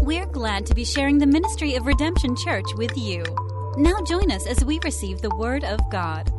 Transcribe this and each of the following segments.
We're glad to be sharing the ministry of Redemption Church with you. Now join us as we receive the Word of God.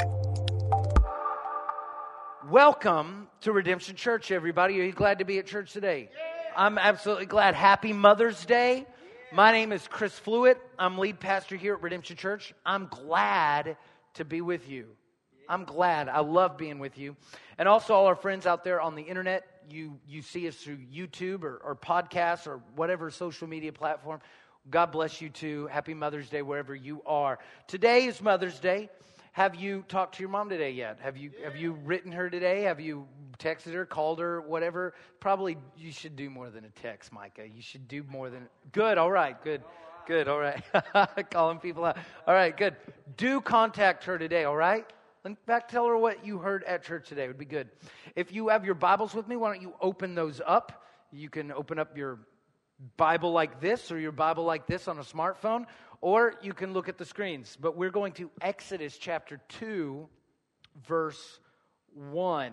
Welcome to Redemption Church, everybody. Are you glad to be at church today? I'm absolutely glad. Happy Mother's Day. My name is Chris Fluitt. I'm lead pastor here at Redemption Church. I'm glad to be with you. I'm glad. I love being with you. And also all our friends out there on the internet, you see us through YouTube or podcasts or whatever social media platform. God bless you too. Happy Mother's Day wherever you are. Today is Mother's Day. Have you talked to your mom today yet? Have you written her today? Have you texted her, called her, whatever? Probably you should do more than a text, Micah. You should do more than... Good, all right, good, all right. Calling people out. All right, good. Do contact her today, all right? In fact, tell her what you heard at church today. It would be good. If you have your Bibles with me, why don't you open those up? You can open up your Bible like this or your Bible like this on a smartphone, or you can look at the screens. But we're going to Exodus chapter 2, verse 1.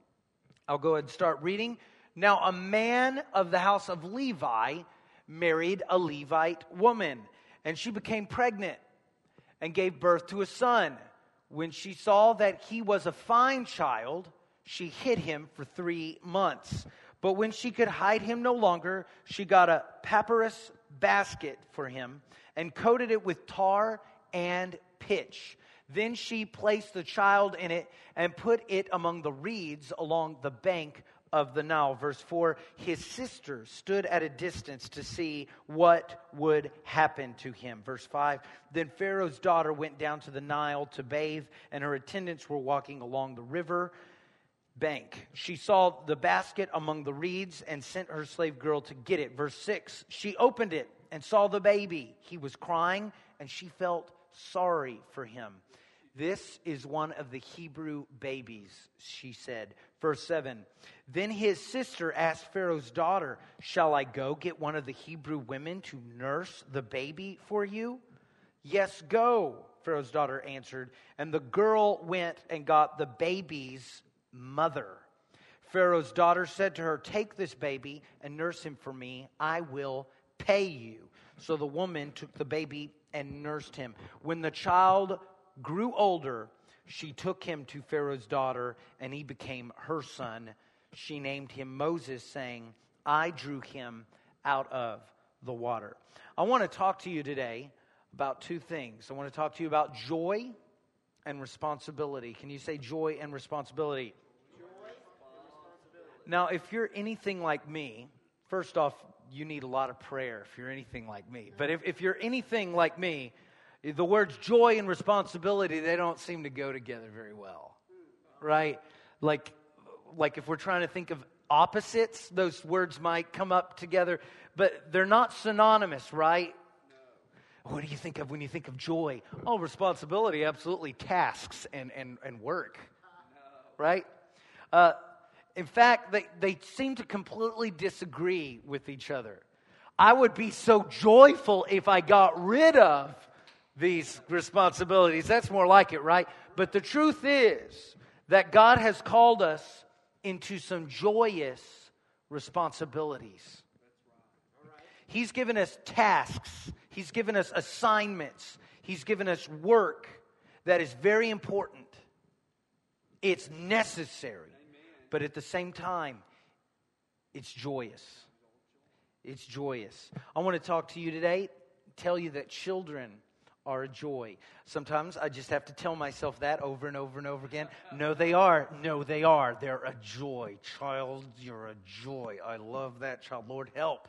I'll go ahead and start reading. Now, a man of the house of Levi married a Levite woman, and she became pregnant and gave birth to a son. When she saw that he was a fine child, she hid him for 3 months. But when she could hide him no longer, she got a papyrus basket for him and coated it with tar and pitch. Then she placed the child in it and put it among the reeds along the bank of the Nile. Verse 4, his sister stood at a distance to see what would happen to him. Verse 5, then Pharaoh's daughter went down to the Nile to bathe, and her attendants were walking along the river bank. She saw the basket among the reeds and sent her slave girl to get it. Verse 6, she opened it and saw the baby. He was crying, and she felt sorry for him. This is one of the Hebrew babies, she said. Verse 7, then his sister asked Pharaoh's daughter, shall I go get one of the Hebrew women to nurse the baby for you? Yes, go, Pharaoh's daughter answered. And the girl went and got the baby's mother. Pharaoh's daughter said to her, take this baby and nurse him for me. I will pay you. So the woman took the baby and nursed him. When the child grew older, she took him to Pharaoh's daughter, and he became her son. She named him Moses, saying, I drew him out of the water. I want to talk to you today about two things. I want to talk to you about joy and responsibility. Can you say joy and responsibility? Joy and responsibility. Now, if you're anything like me, first off, you need a lot of prayer if you're anything like me. But if you're anything like me, the words joy and responsibility, they don't seem to go together very well, right? Like if we're trying to think of opposites, those words might come up together, but they're not synonymous, right? No. What do you think of when you think of joy? Oh, responsibility, absolutely, tasks and work, right? In fact, they seem to completely disagree with each other. I would be so joyful if I got rid of these responsibilities. That's more like it, right? But the truth is that God has called us into some joyous responsibilities. He's given us tasks. He's given us assignments. He's given us work that is very important. It's necessary. But at the same time, it's joyous. It's joyous. I want to talk to you today, tell you that children are a joy. Sometimes I just have to tell myself that over and over and over again. No, they are. No, they are. They're a joy. Child, you're a joy. I love that child. Lord, help.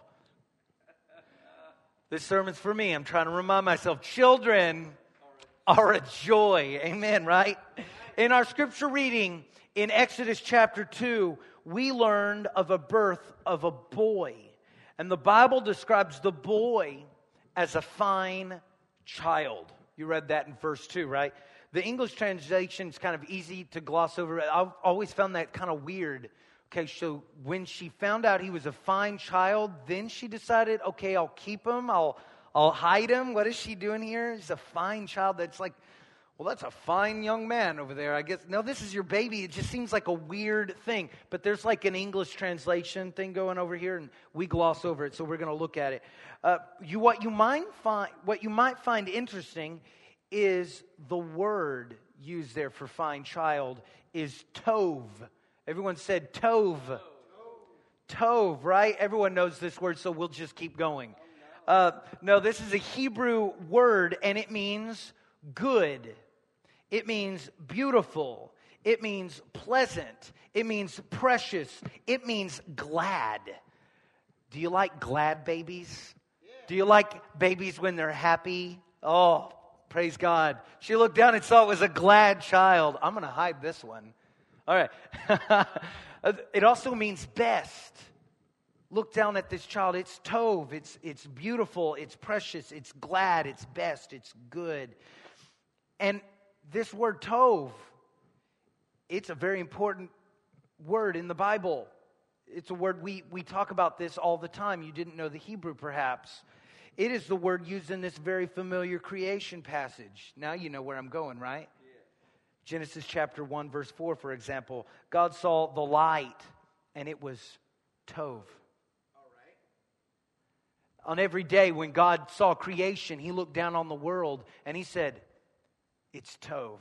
This sermon's for me. I'm trying to remind myself, children are a joy. Amen, right? In our scripture reading in Exodus chapter 2, we learned of a birth of a boy. And the Bible describes the boy as a fine child. You read that in verse 2, right? The English translation is kind of easy to gloss over. I've always found that kind of weird. Okay, so when she found out he was a fine child, then she decided, okay, I'll keep him, I'll hide him. What is she doing here? He's a fine child. That's like, Well, that's a fine young man over there, I guess. No, this is your baby. It just seems like a weird thing. But there's like an English translation thing going over here, and we gloss over it, so we're going to look at it. What you might find interesting is the word used there for fine child is tov. Everyone said tov. Tov, right? Everyone knows this word, so we'll just keep going. No, this is a Hebrew word, and it means good. It means beautiful. It means pleasant. It means precious. It means glad. Do you like glad babies? Yeah. Do you like babies when they're happy? Oh, praise God. She looked down and saw it was a glad child. I'm going to hide this one. All right. It also means best. Look down at this child. It's tov. It's beautiful. It's precious. It's glad. It's best. It's good. And this word tov, it's a very important word in the Bible. It's a word we talk about this all the time. You didn't know the Hebrew, perhaps. It is the word used in this very familiar creation passage. Now you know where I'm going, right? Yeah. Genesis chapter 1, verse 4, for example. God saw the light, and it was tov. On every day when God saw creation, He looked down on the world and He said, it's tov.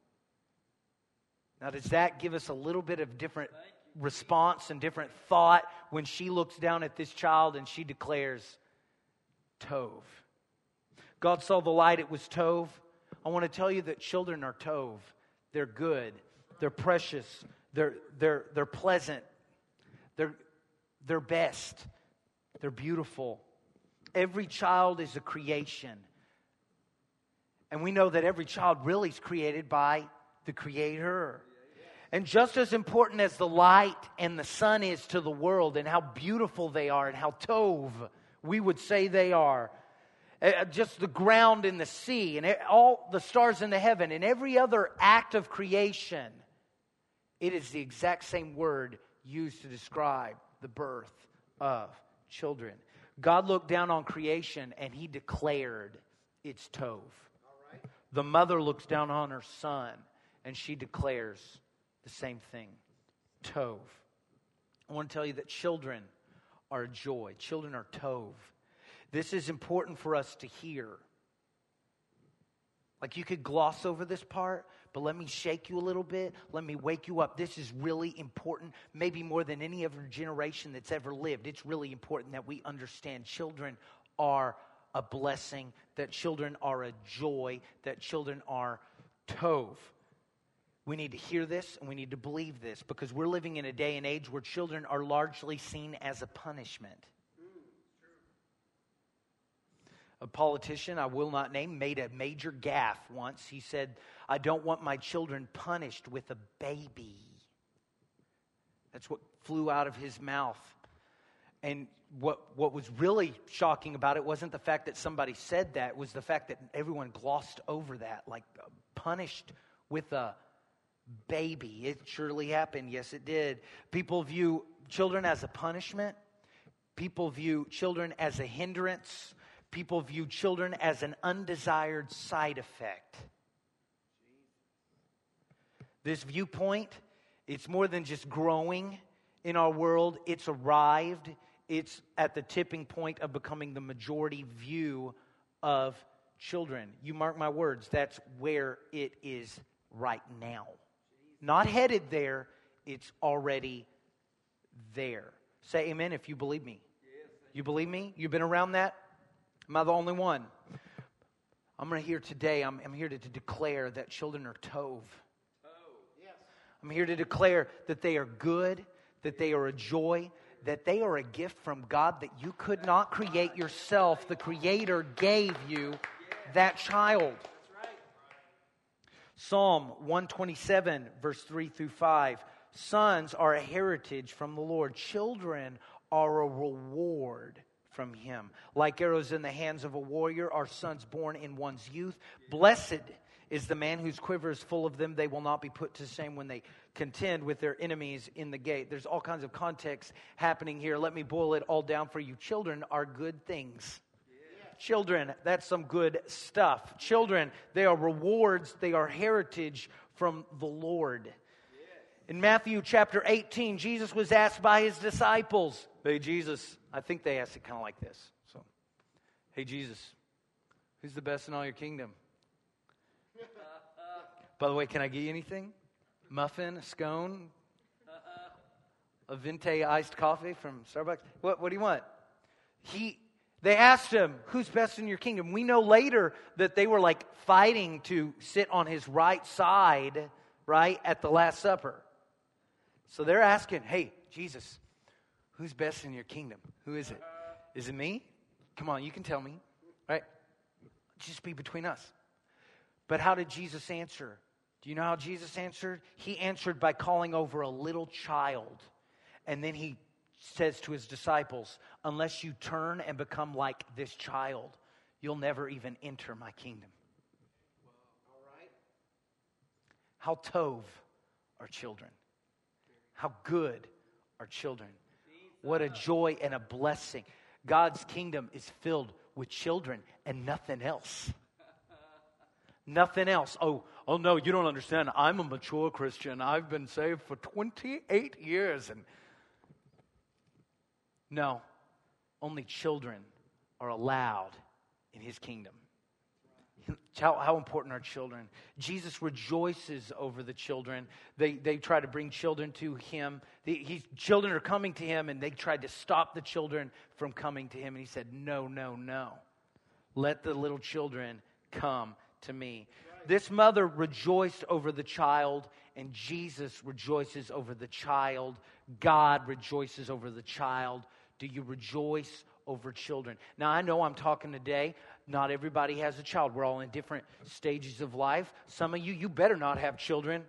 Now, does that give us a little bit of different response and different thought when she looks down at this child and she declares, tov? God saw the light, it was tov. I want to tell you that children are tov. They're good. They're precious. They're pleasant. They're best. They're beautiful. Every child is a creation. And we know that every child really is created by the Creator. And just as important as the light and the sun is to the world and how beautiful they are and how tov we would say they are, just the ground and the sea and all the stars in the heaven and every other act of creation, it is the exact same word used to describe the birth of children. God looked down on creation and He declared it's tov. The mother looks down on her son and she declares the same thing, tov. I want to tell you that children are a joy. Children are tov. This is important for us to hear. Like you could gloss over this part, but let me shake you a little bit. Let me wake you up. This is really important, maybe more than any other generation that's ever lived. It's really important that we understand children are a blessing, that children are a joy, that children are tov. We need to hear this and we need to believe this because we're living in a day and age where children are largely seen as a punishment. A politician I will not name made a major gaffe once. He said, I don't want my children punished with a baby. That's what flew out of his mouth. And what was really shocking about it wasn't the fact that somebody said that. It was the fact that everyone glossed over that, like punished with a baby. It surely happened. Yes, it did. People view children as a punishment. People view children as a hindrance. People view children as an undesired side effect. This viewpoint, it's more than just growing in our world. It's arrived. It's at the tipping point of becoming the majority view of children. You mark my words, that's where it is right now. Not headed there, it's already there. Say amen if you believe me. You believe me? You've been around that? Am I the only one? I'm here today. I'm here to declare that children are tov. I'm here to declare that they are good, that they are a joy, that they are a gift from God that you could not create yourself. The Creator gave you that child. Psalm 127, verse 3 through 5. Sons are a heritage from the Lord. Children are a reward from Him. Like arrows in the hands of a warrior are sons born in one's youth. Blessed is the man whose quiver is full of them. They will not be put to shame when they contend with their enemies in the gate. There's all kinds of context happening here. Let me boil it all down for you. Children are good things. children, that's some good stuff. Children, they are rewards, they are heritage from the Lord. In Matthew chapter 18, Jesus was asked by his disciples, hey Jesus, I think they asked it kind of like this. So, hey Jesus, who's the best in all your kingdom? By the way, can I get you anything? Muffin, a scone, a Venti iced coffee from Starbucks? What do you want? They asked him, who's best in your kingdom? We know later that they were like fighting to sit on his right side, right, at the Last Supper. So they're asking, hey, Jesus, who's best in your kingdom? Who is it? Is it me? Come on, you can tell me, right? Just be between us. But how did Jesus answer? Do you know how Jesus answered? He answered by calling over a little child. And then he says to his disciples, unless you turn and become like this child, you'll never even enter my kingdom. All right. How tov are children. How good are children. What a joy and a blessing. God's kingdom is filled with children and nothing else. Nothing else. Oh no, you don't understand. I'm a mature Christian. I've been saved for 28 years. And no, only children are allowed in his kingdom. How important are children? Jesus rejoices over the children. They try to bring children to him. Children are coming to him, and they tried to stop the children from coming to him. And he said, no. Let the little children come to me. Right. This mother rejoiced over the child, and Jesus rejoices over the child. God rejoices over the child. Do you rejoice over children? Now, I know I'm talking today. Not everybody has a child. We're all in different stages of life. Some of you better not have children.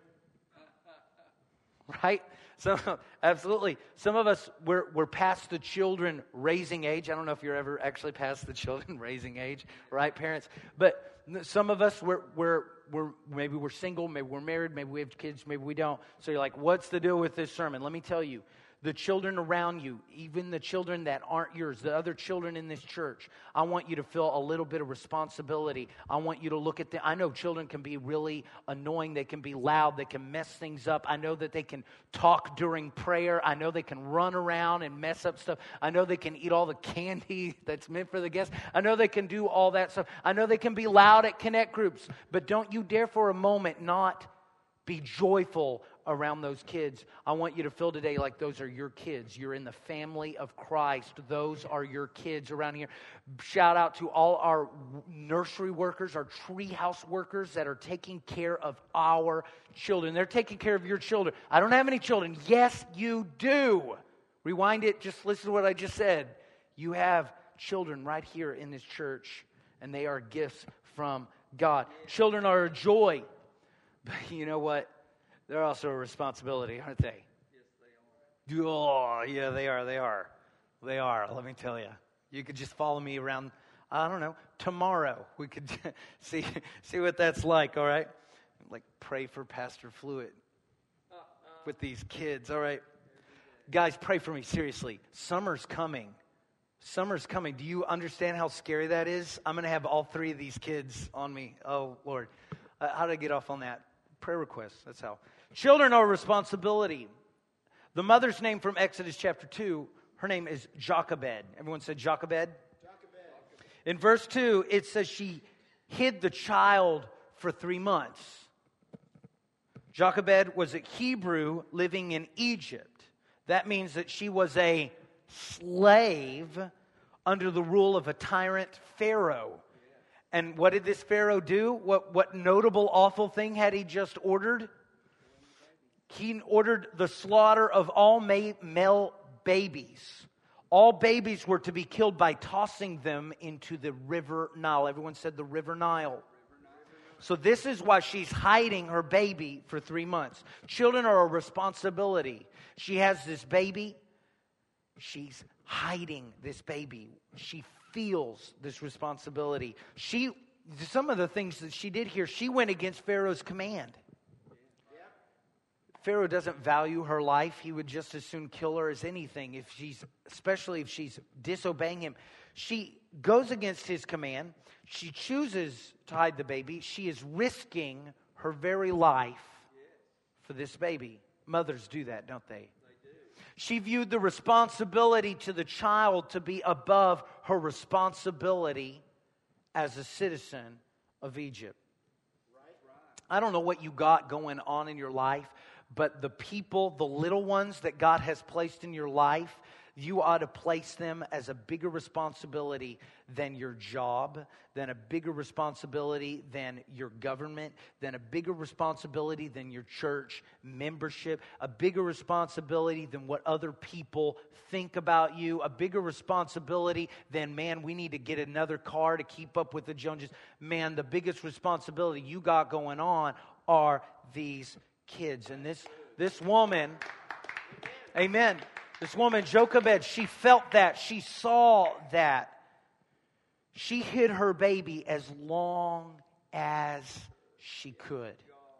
Right? Absolutely. Some of us, we're past the children raising age. I don't know if you're ever actually past the children raising age, right, parents? But some of us, maybe we're single, maybe we're married, maybe we have kids, maybe we don't. So you're like, what's the deal with this sermon? Let me tell you. The children around you, even the children that aren't yours, the other children in this church, I want you to feel a little bit of responsibility. I want you to look at I know children can be really annoying. They can be loud. They can mess things up. I know that they can talk during prayer. I know they can run around and mess up stuff. I know they can eat all the candy that's meant for the guests. I know they can do all that stuff. I know they can be loud at connect groups. But don't you dare for a moment not be joyful around those kids. I want you to feel today like those are your kids. You're in the family of Christ. Those are your kids around here. Shout out to all our nursery workers, our treehouse workers that are taking care of our children. They're taking care of your children. I don't have any children. Yes, you do. Rewind it. Just listen to what I just said. You have children right here in this church, and they are gifts from God. Children are a joy. But you know what? They're also a responsibility, aren't they? Yes, they are. Oh, yeah, they are. They are. Let me tell you. You could just follow me around, I don't know, tomorrow. We could see what that's like, all right? Like, pray for Pastor Fluid with these kids, all right? Guys, pray for me, seriously. Summer's coming. Summer's coming. Do you understand how scary that is? I'm going to have all three of these kids on me. Oh, Lord. How did I get off on that? Prayer requests, that's how. Children are a responsibility. The mother's name from Exodus chapter 2, her name is Jochebed. Everyone said Jochebed? In verse 2, it says she hid the child for 3 months. Jochebed was a Hebrew living in Egypt. That means that she was a slave under the rule of a tyrant Pharaoh. And what did this Pharaoh do? What notable, awful thing had he just ordered? He ordered the slaughter of all male babies. All babies were to be killed by tossing them into the river Nile. Everyone said the river Nile. So this is why she's hiding her baby for 3 months. Children are a responsibility. She has this baby. She's hiding this baby. She feels this responsibility. Some of the things that she did here, she went against Pharaoh's command. Pharaoh doesn't value her life. He would just as soon kill her as anything, especially if she's disobeying him. She goes against his command. She chooses to hide the baby. She is risking her very life for this baby. Mothers do that, don't they? She viewed the responsibility to the child to be above her responsibility as a citizen of Egypt. I don't know what you got going on in your life, but the people, the little ones that God has placed in your life, you ought to place them as a bigger responsibility than your job, than a bigger responsibility than your government, than a bigger responsibility than your church membership, a bigger responsibility than what other people think about you, a bigger responsibility than, man, we need to get another car to keep up with the Joneses. Man, the biggest responsibility you got going on are these kids. And this woman, amen. This woman, Jochebed, she felt that. She saw that. She hid her baby as long as she could.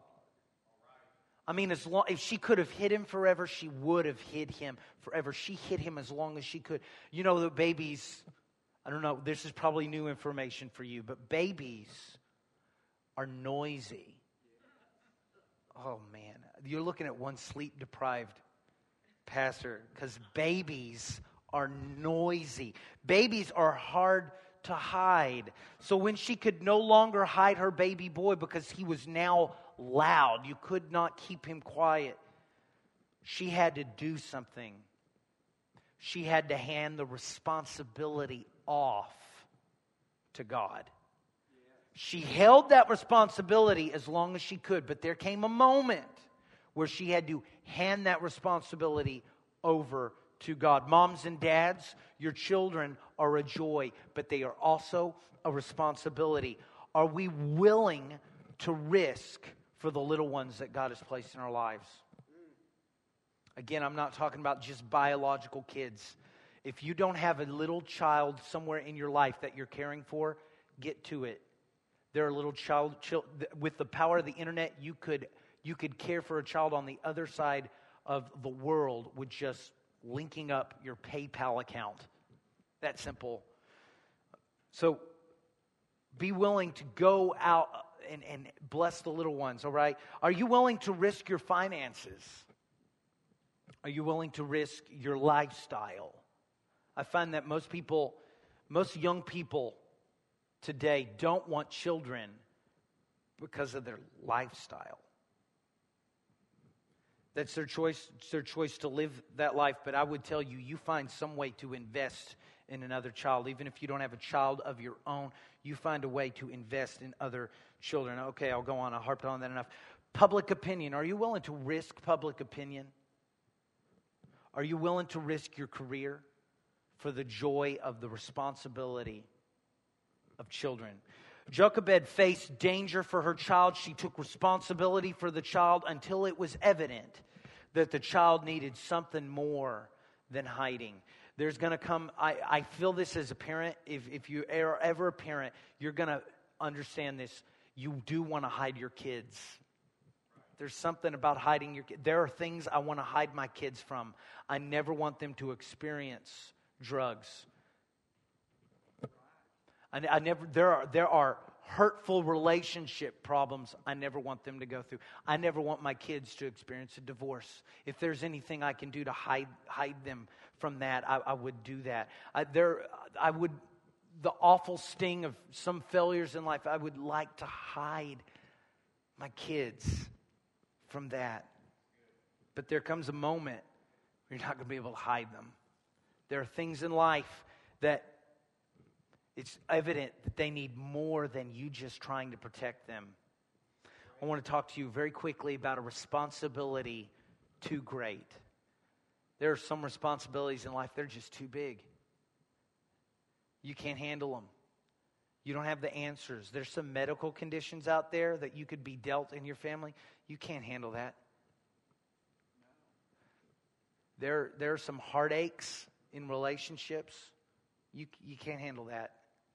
I mean, if she could have hid him forever, she would have hid him forever. She hid him as long as she could. You know, the babies, I don't know, this is probably new information for you, but babies are noisy. Oh, man. You're looking at one sleep-deprived pastor, because babies are noisy. Babies are hard to hide. So when she could no longer hide her baby boy because he was now loud, you could not keep him quiet, she had to do something. She had to hand the responsibility off to God. She held that responsibility as long as she could, but there came a moment where she had to hand that responsibility over to God. Moms and dads, your children are a joy, but they are also a responsibility. Are we willing to risk for the little ones that God has placed in our lives? Again, I'm not talking about just biological kids. If you don't have a little child somewhere in your life that you're caring for, get to it. There are little child with the power of the internet, you could care for a child on the other side of the world with just linking up your PayPal account. That simple. So be willing to go out and bless the little ones, all right? Are you willing to risk your finances? Are you willing to risk your lifestyle? I find that most young people today don't want children because of their lifestyle. That's their choice. It's their choice to live that life. But I would tell you, you find some way to invest in another child. Even if you don't have a child of your own, you find a way to invest in other children. Okay, I'll go on. I harped on that enough. Public opinion. Are you willing to risk public opinion? Are you willing to risk your career for the joy of the responsibility of children? Jochebed faced danger for her child. She took responsibility for the child until it was evident that the child needed something more than hiding. There's going to come, I feel this as a parent. If you are ever a parent, you're going to understand this. You do want to hide your kids. There's something about hiding your kids. There are things I want to hide my kids from. I never want them to experience drugs. There are hurtful relationship problems I never want them to go through. I never want my kids to experience a divorce. If there's anything I can do to hide them from that, I would do that. The awful sting of some failures in life, I would like to hide my kids from that. But there comes a moment where you're not going to be able to hide them. There are things in life that it's evident that they need more than you just trying to protect them. I want to talk to you very quickly about a responsibility too great. There are some responsibilities in life, they're just too big. You can't handle them. You don't have the answers. There's some medical conditions out there that you could be dealt in your family. You can't handle that. There are some heartaches in relationships. You can't handle that.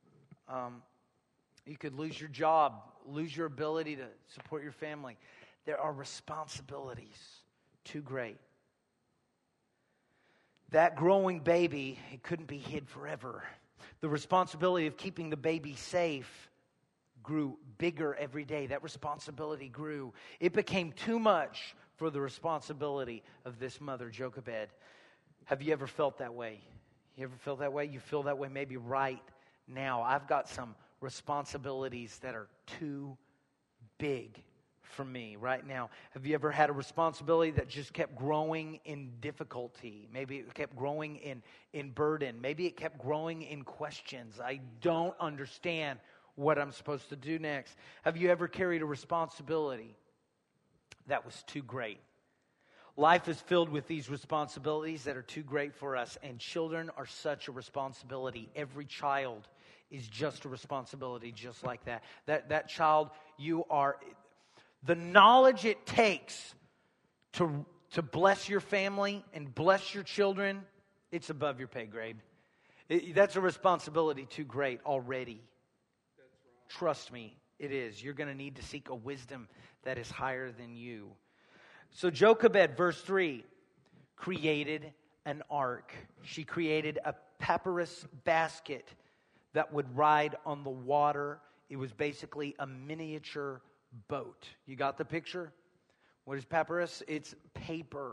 You could lose your job, lose your ability to support your family. There are responsibilities too great. That growing baby, it couldn't be hid forever. The responsibility of keeping the baby safe grew bigger every day. That responsibility grew. It became too much for the responsibility of this mother, Jochebed. Have you ever felt that way? You ever felt that way? You feel that way maybe right now. I've got some responsibilities that are too big for me right now. Have you ever had a responsibility that just kept growing in difficulty? Maybe it kept growing in burden. Maybe it kept growing in questions. I don't understand what I'm supposed to do next. Have you ever carried a responsibility that was too great? Life is filled with these responsibilities that are too great for us, and children are such a responsibility. Every child is just a responsibility just like that. That child, you are... The knowledge it takes to bless your family and bless your children, it's above your pay grade. That's a responsibility too great already. That's right. Trust me, it is. You're going to need to seek a wisdom that is higher than you. So Jochebed, verse 3, created an ark. She created a papyrus basket that would ride on the water. It was basically a miniature boat. You got the picture? What is papyrus? It's paper.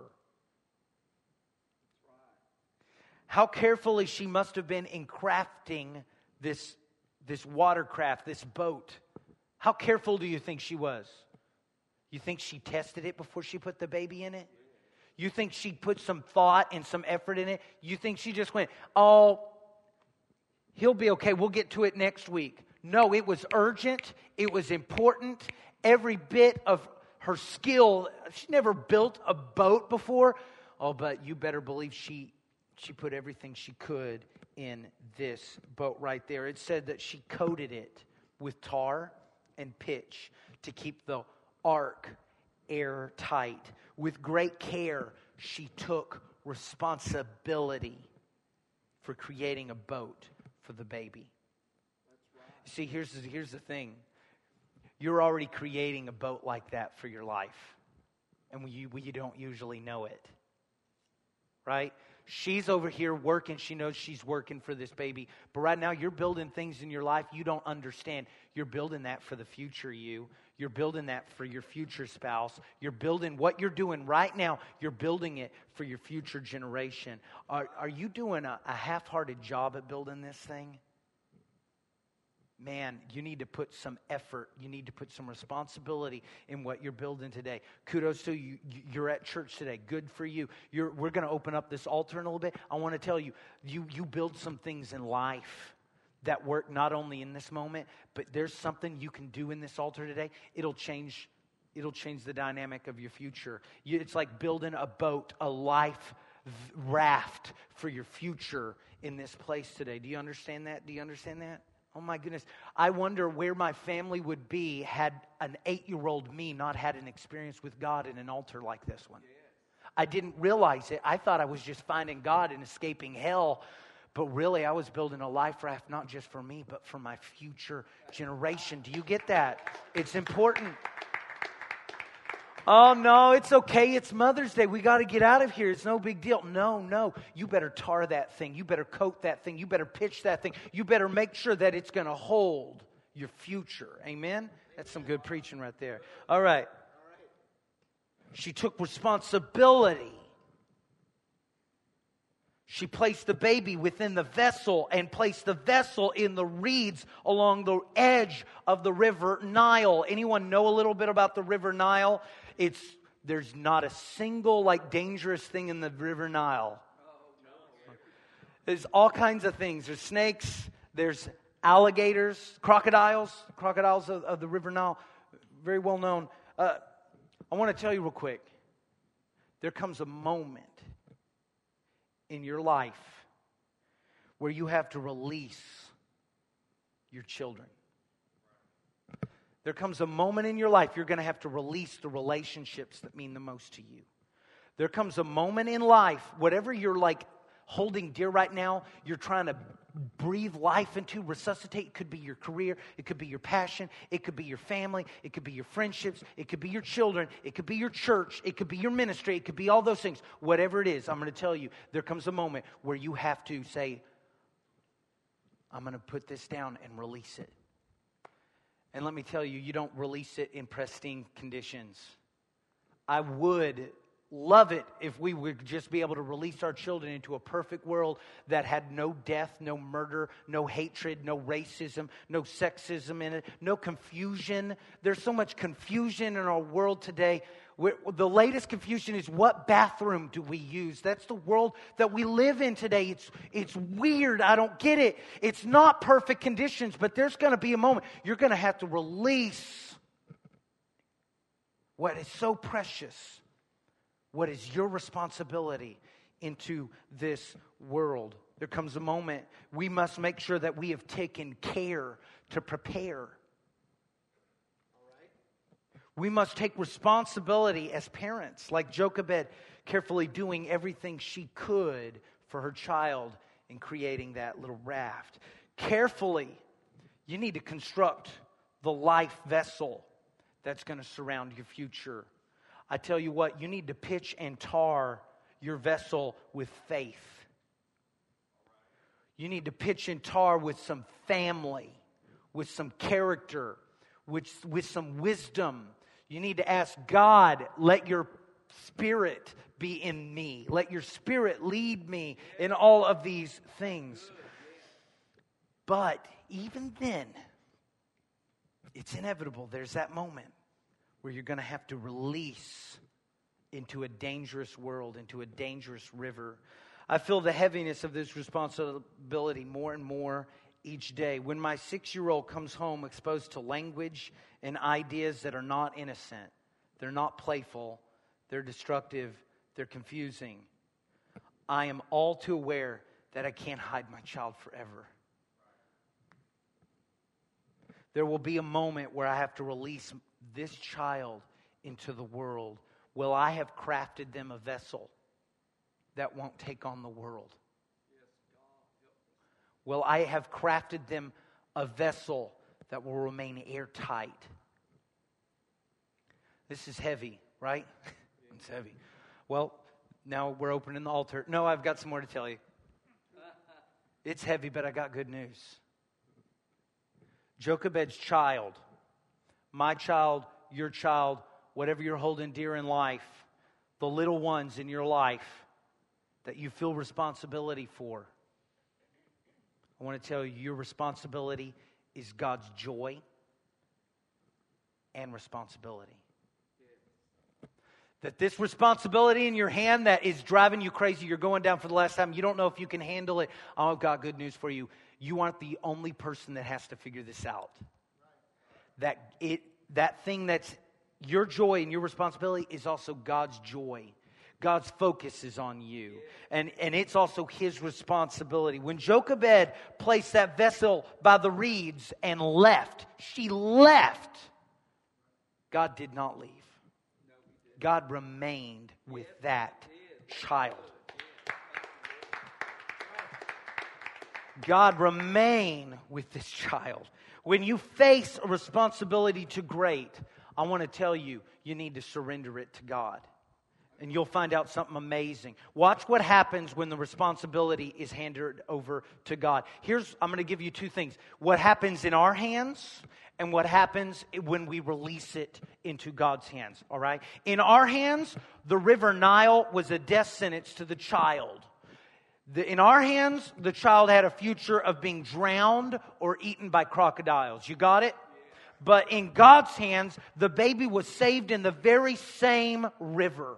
How carefully she must have been in crafting this watercraft, this boat. How careful do you think she was? You think she tested it before she put the baby in it? You think she put some thought and some effort in it? You think she just went, oh, he'll be okay, we'll get to it next week. No, it was urgent. It was important. Every bit of her skill, she never built a boat before. Oh, but you better believe she put everything she could in this boat right there. It said that she coated it with tar and pitch to keep the ark airtight. With great care, she took responsibility for creating a boat for the baby. See, here's the thing. You're already creating a boat like that for your life. And you don't usually know it. Right? She's over here working. She knows she's working for this baby. But right now, you're building things in your life you don't understand. You're building that for the future you. You're building that for your future spouse. You're building what you're doing right now. You're building it for your future generation. Are you doing a half-hearted job at building this thing? Man, you need to put some effort. You need to put some responsibility in what you're building today. Kudos to you. You're at church today. Good for you. We're going to open up this altar in a little bit. I want to tell you, you build some things in life that work not only in this moment, but there's something you can do in this altar today. It'll change the dynamic of your future. It's like building a boat, a life raft for your future in this place today. Do you understand that? Do you understand that? Oh my goodness. I wonder where my family would be had an 8-year-old me not had an experience with God in an altar like this one. I didn't realize it. I thought I was just finding God and escaping hell. But really, I was building a life raft not just for me, but for my future generation. Do you get that? It's important. Oh, no, it's okay. It's Mother's Day. We got to get out of here. It's no big deal. No. You better tar that thing. You better coat that thing. You better pitch that thing. You better make sure that it's going to hold your future. Amen? That's some good preaching right there. All right. She took responsibility. She placed the baby within the vessel and placed the vessel in the reeds along the edge of the river Nile. Anyone know a little bit about the river Nile? There's not a single dangerous thing in the river Nile. There's all kinds of things. There's snakes, there's alligators, crocodiles of the river Nile, very well known. I want to tell you real quick. There comes a moment in your life where you have to release your children. There comes a moment in your life you're going to have to release the relationships that mean the most to you. There comes a moment in life, whatever your holding dear right now, you're trying to breathe life into, resuscitate. It could be your career. It could be your passion. It could be your family. It could be your friendships. It could be your children. It could be your church. It could be your ministry. It could be all those things. Whatever it is, I'm going to tell you, there comes a moment where you have to say, I'm going to put this down and release it. And let me tell you, you don't release it in pristine conditions. I would love it if we would just be able to release our children into a perfect world that had no death, no murder, no hatred, no racism, no sexism in it, no confusion. There's so much confusion in our world today. The latest confusion is, what bathroom do we use? That's the world that we live in today. It's weird. I don't get it. It's not perfect conditions, but there's going to be a moment you're going to have to release what is so precious, what is your responsibility into this world. There comes a moment we must make sure that we have taken care to prepare. We must take responsibility as parents, like Jochebed, carefully doing everything she could for her child in creating that little raft. Carefully, you need to construct the life vessel that's going to surround your future. I tell you what, you need to pitch and tar your vessel with faith. You need to pitch and tar with some family, with some character, with some wisdom. You need to ask God, let your spirit be in me. Let your spirit lead me in all of these things. But even then, it's inevitable. There's that moment where you're going to have to release into a dangerous world, into a dangerous river. I feel the heaviness of this responsibility more and more each day. When my 6-year-old comes home exposed to language and ideas that are not innocent, they're not playful, they're destructive, they're confusing, I am all too aware that I can't hide my child forever. There will be a moment where I have to release this child into the world. Will I have crafted them a vessel that won't take on the world? Will I have crafted them a vessel that will remain airtight? This is heavy, right? It's heavy. Well, now we're opening the altar. No, I've got some more to tell you. It's heavy, but I got good news. Jochebed's child, my child, your child, whatever you're holding dear in life, the little ones in your life that you feel responsibility for, I want to tell you, your responsibility is God's joy and responsibility. That this responsibility in your hand that is driving you crazy, you're going down for the last time, you don't know if you can handle it. Oh, I've got good news for you. You aren't the only person that has to figure this out. That thing that's your joy and your responsibility is also God's joy. God's focus is on you. And it's also His responsibility. When Jochebed placed that vessel by the reeds and left, she left. God did not leave. God remained with that child. God remained with this child. When you face a responsibility too great, I want to tell you, you need to surrender it to God. And you'll find out something amazing. Watch what happens when the responsibility is handed over to God. I'm going to give you two things. What happens in our hands and what happens when we release it into God's hands. All right? In our hands, the river Nile was a death sentence to the child. In our hands, the child had a future of being drowned or eaten by crocodiles. You got it? But in God's hands, the baby was saved in the very same river.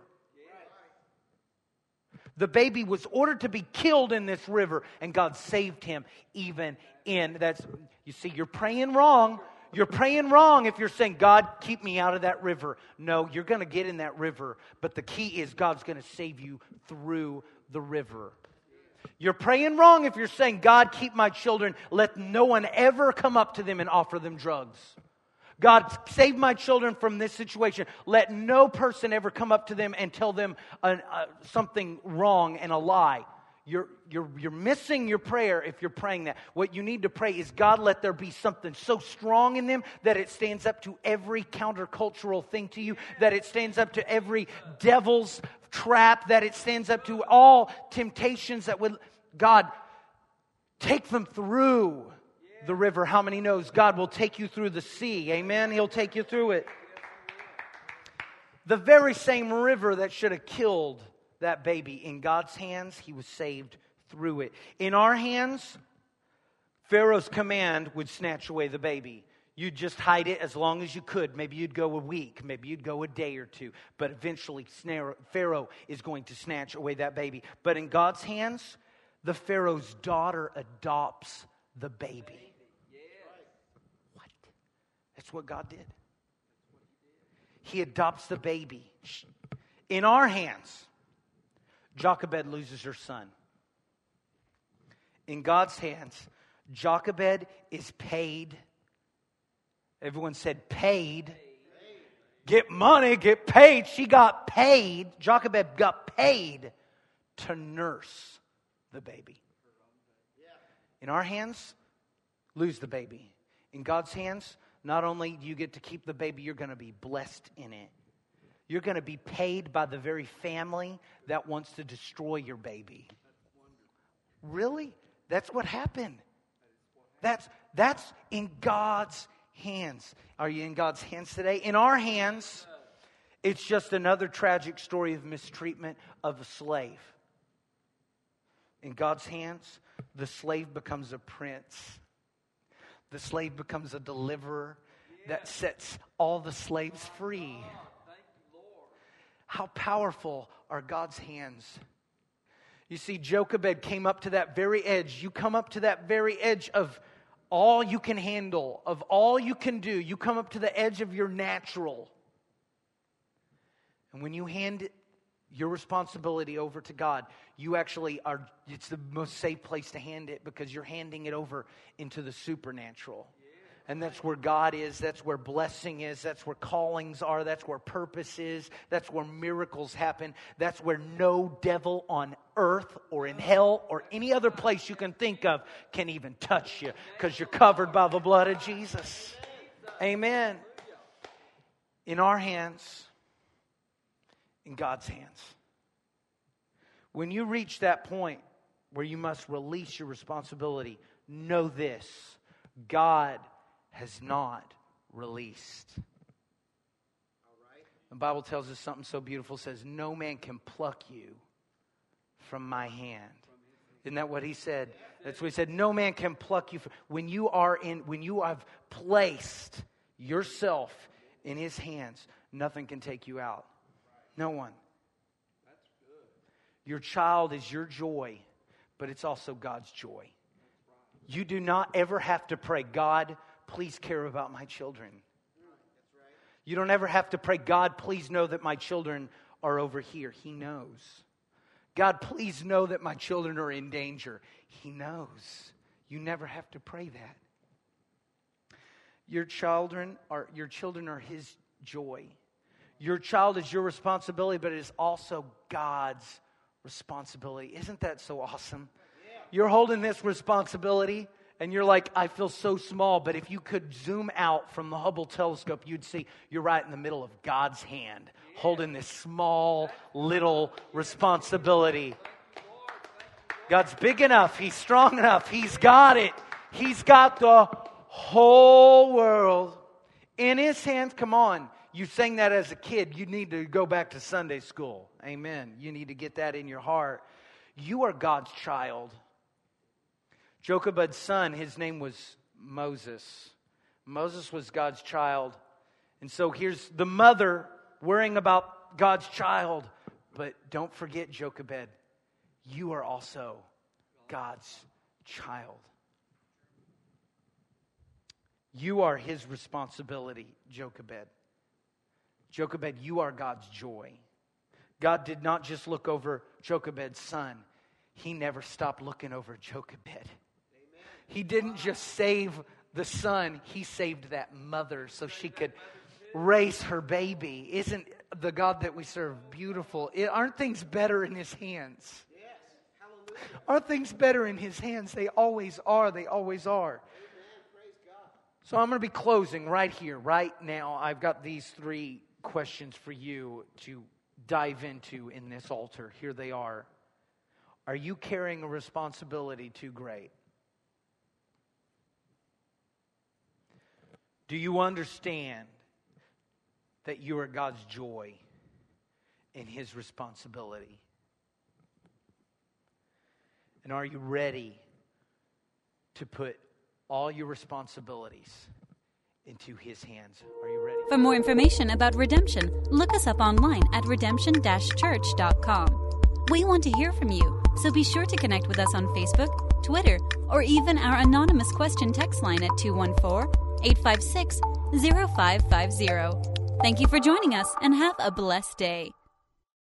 The baby was ordered to be killed in this river, and God saved him even in that. You see, you're praying wrong. You're praying wrong if you're saying, God, keep me out of that river. No, you're going to get in that river, but the key is God's going to save you through the river. You're praying wrong if you're saying, God, keep my children. Let no one ever come up to them and offer them drugs. God, save my children from this situation. Let no person ever come up to them and tell them something wrong and a lie. you're missing your prayer if you're praying that. What you need to pray is, God, let there be something so strong in them that it stands up to every countercultural thing to you, that it stands up to every devil's trap, that it stands up to all temptations that would, God, take them through the river. How many knows God will take you through the sea? Amen? He'll take you through it. The very same river that should have killed that baby, in God's hands, he was saved through it. In our hands, Pharaoh's command would snatch away the baby. You'd just hide it as long as you could. Maybe you'd go a week. Maybe you'd go a day or two. But eventually, Pharaoh is going to snatch away that baby. But in God's hands, the Pharaoh's daughter adopts the baby. What? That's what God did. He adopts the baby. In our hands, Jochebed loses her son. In God's hands, Jochebed is paid. Everyone said paid. Get money, get paid. She got paid. Jochebed got paid to nurse the baby. In our hands, lose the baby. In God's hands, not only do you get to keep the baby, you're going to be blessed in it. You're going to be paid by the very family that wants to destroy your baby. Really? That's what happened. That's in God's hands. Are you in God's hands today? In our hands, it's just another tragic story of mistreatment of a slave. In God's hands, the slave becomes a prince. The slave becomes a deliverer that sets all the slaves free. How powerful are God's hands? You see, Jochebed came up to that very edge. You come up to that very edge of all you can handle, of all you can do. You come up to the edge of your natural. And when you hand your responsibility over to God, you actually are, it's the most safe place to hand it, because you're handing it over into the supernatural. And that's where God is. That's where blessing is. That's where callings are. That's where purpose is. That's where miracles happen. That's where no devil on earth or in hell or any other place you can think of can even touch you, because you're covered by the blood of Jesus. Amen. In our hands, in God's hands. When you reach that point where you must release your responsibility, know this: God has not released. The Bible tells us something so beautiful. It says, no man can pluck you from my hand. Isn't that what he said? That's what he said. No man can pluck you. When you have placed yourself in his hands, nothing can take you out. No one. Your child is your joy, but it's also God's joy. You do not ever have to pray, God, please care about my children. You don't ever have to pray, God, please know that my children are over here. He knows. God, please know that my children are in danger. He knows. You never have to pray that. Your children are his joy. Your child is your responsibility, but it is also God's responsibility. Isn't that so awesome? You're holding this responsibility, and you're like, I feel so small. But if you could zoom out from the Hubble telescope, you'd see you're right in the middle of God's hand, holding this small, little responsibility. God's big enough. He's strong enough. He's got it. He's got the whole world in his hands. Come on. You sang that as a kid. You need to go back to Sunday school. Amen. You need to get that in your heart. You are God's child. Jochebed's son, his name was Moses. Moses was God's child. And so here's the mother worrying about God's child. But don't forget, Jochebed, you are also God's child. You are his responsibility, Jochebed. Jochebed, you are God's joy. God did not just look over Jochebed's son. He never stopped looking over Jochebed. He didn't just save the son. He saved that mother so she could raise her baby. Isn't the God that we serve beautiful? Aren't things better in his hands? Are things better in His hands? They always are. They always are. So I'm going to be closing right here, right now. I've got these 3 questions for you to dive into in this altar. Here they are. Are you carrying a responsibility too great? Do you understand that you are God's joy and His responsibility? And are you ready to put all your responsibilities into His hands? Are you ready? For more information about Redemption, look us up online at redemption-church.com. We want to hear from you, so be sure to connect with us on Facebook, Twitter, or even our anonymous question text line at 214-856-0550. Thank you for joining us and have a blessed day.